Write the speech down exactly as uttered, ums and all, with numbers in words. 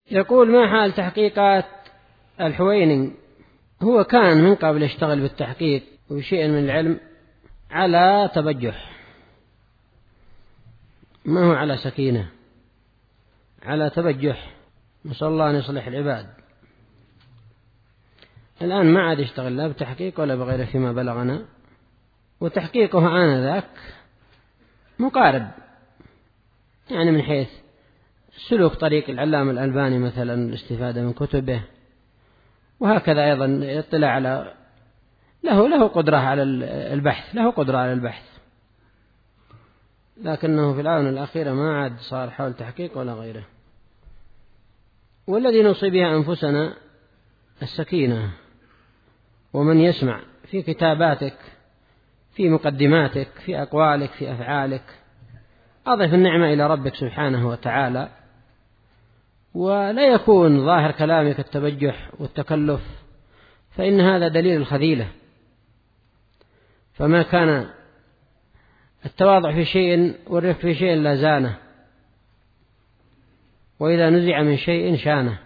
يقول: ما حال تحقيقات الحويني؟ هو كان من قبل يشتغل بالتحقيق وشيء من العلم على تبجح، ما هو على سكينة، على تبجح. نسأل الله أن يصلح العباد. الآن ما عاد يشتغل لا بتحقيق ولا بغيره فيما بلغنا، وتحقيقه آنذاك مقارب، يعني من حيث سلوك طريق العلامة الألباني مثلا، الاستفادة من كتبه، وهكذا أيضا يطلع على له له قدرة على البحث، له قدرة على البحث، لكنه في الآونة الأخيرة ما عاد صار حول تحقيق ولا غيره. والذي نوصي بها أنفسنا السكينة. ومن يسمع في كتاباتك، في مقدماتك، في أقوالك، في أفعالك، أضف النعمة إلى ربك سبحانه وتعالى، ولا يكون ظاهر كلامك التبجح والتكلف، فإن هذا دليل الخذيلة. فما كان التواضع في شيء والرفق في شيء لا زانه، وإذا نزع من شيء شانه.